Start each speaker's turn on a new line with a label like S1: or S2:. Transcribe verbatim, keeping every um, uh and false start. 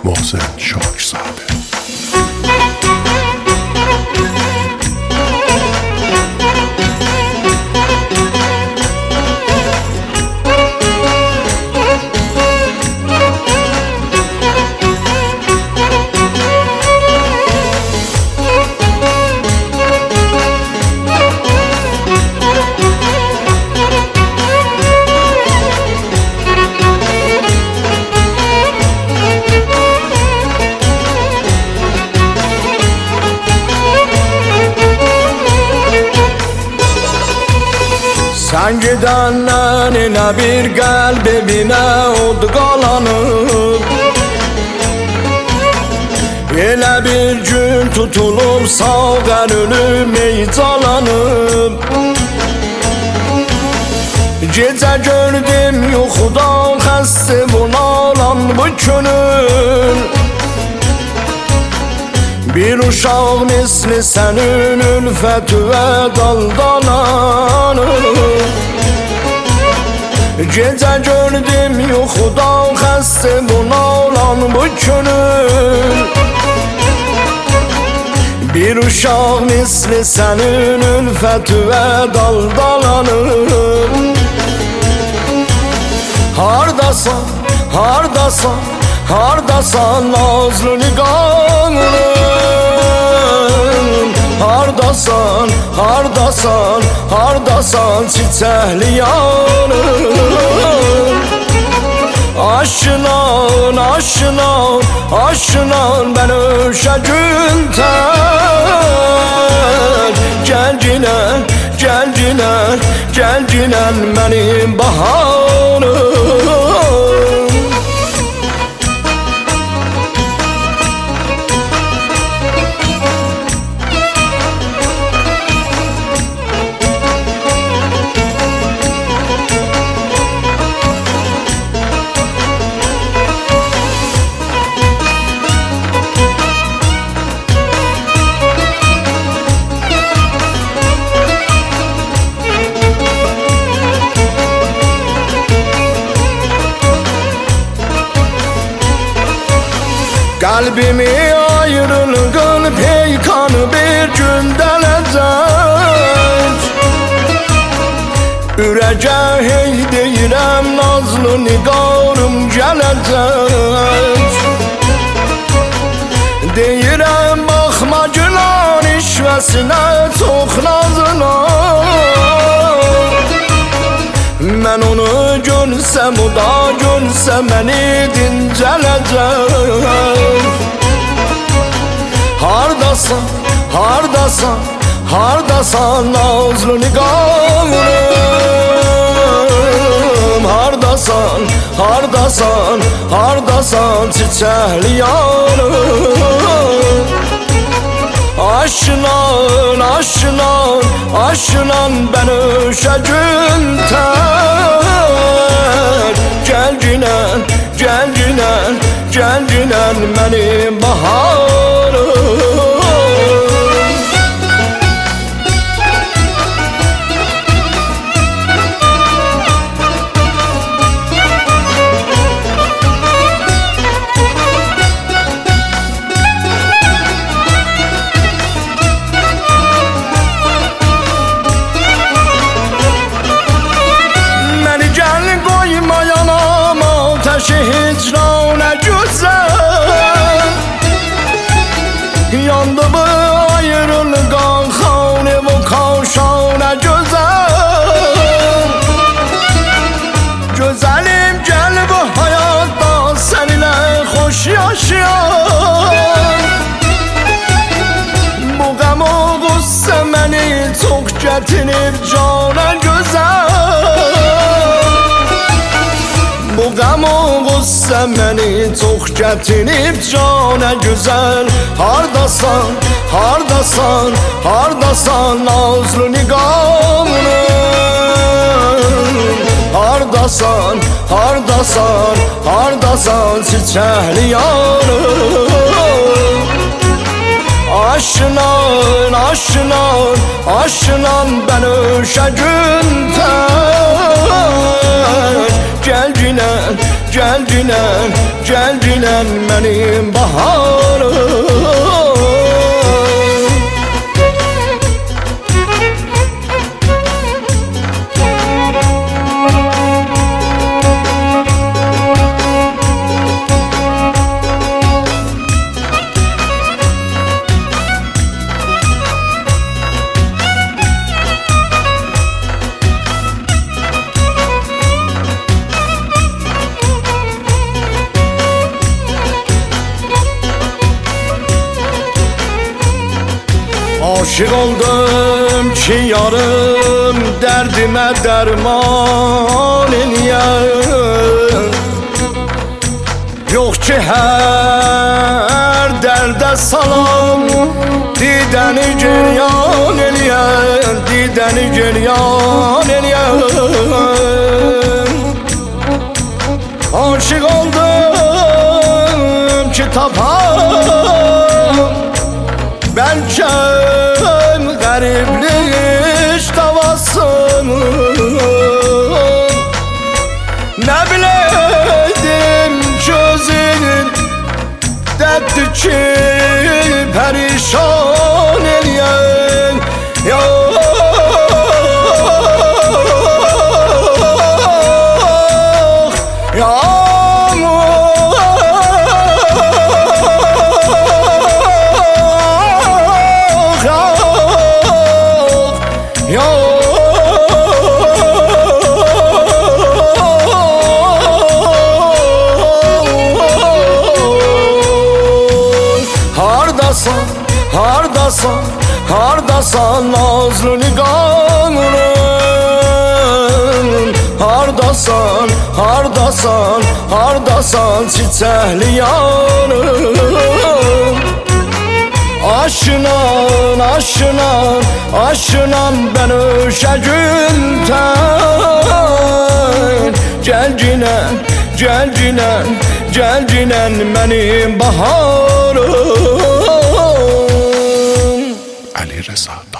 S1: محسن شاکزاده.
S2: Sen gidenden ne bir kalbime od qalanıb, elə bir gün tutulub sağ qəlbim meycalanıb. Gecə gördüm yuxudan xəstə bunalan bu könül, bir uşaq misli sənin ülfətüvə daldalanır. Gecə gördüm yuxudan xəstə bunalan bu könül, bir uşaq misli sənin ülfətüvə daldalanır. Hardasan, hardasan, hardasan nazlı niqanım, hardasan, hardasan, hardasan çiçəkli yanım. Aşınan, aşınan, aşınan ben öşəcün tər. Gəncinen, gəncinen, gəncinen benim baharım. Kalbimi ayrılığın peykanı bir gün dələcək. Ürəcə hey deyirəm nazlı niqarım gələcək. Deyirəm baxma gülan işvəsinə çox nazına, mən onu görsəm o da görsə məni dincələcək. Hardasan, hardasan, hardasan nazlı niqanım, hardasan, hardasan, hardasan çiçəkli yanım. Aşınan, aşınan, aşınan ben öşəcün tər. Gəncinen, gəncinen, gəncinen benim baharım. Hicranə gözəl yandı bu ayrılığın xanı bu kavşanə gözəl. Gözəlim gəl bu həyatda səninlə xoş yaşayan. Bu qəm o qüssə məni çox gətirib canə gözəl. Bu qəm o qüssə məni çox gətirib canə gözəl. Hardasan, hardasan, hardasan nazlı niqamım, hardasan, hardasan, hardasan çiçəkli yanım. Aşınan, aşınan, aşınan ben öşəcün tər. Gəncinen, Gəlcinən, gəlcinən mənim baharım. Aşık oldum ki yarım derdime derman eləyən. Yok ki her derde salam didəni ceryan eləyən, didəni ceryan eləyən. Aşık oldum ki tapam belki gariplik davasını. Ne bileydim gözünün derdi ki perişan eləyən. Yok, yok Hardasan, hardasan, hardasan nazlı niqanın. Hardasan, hardasan, hardasan çiçəkli yanım. Aşınan, aşınan, aşınan ben öşəgültən. Gəlcinən, gəlcinən, gəlcinən mənim baharım.
S1: Ali Reza.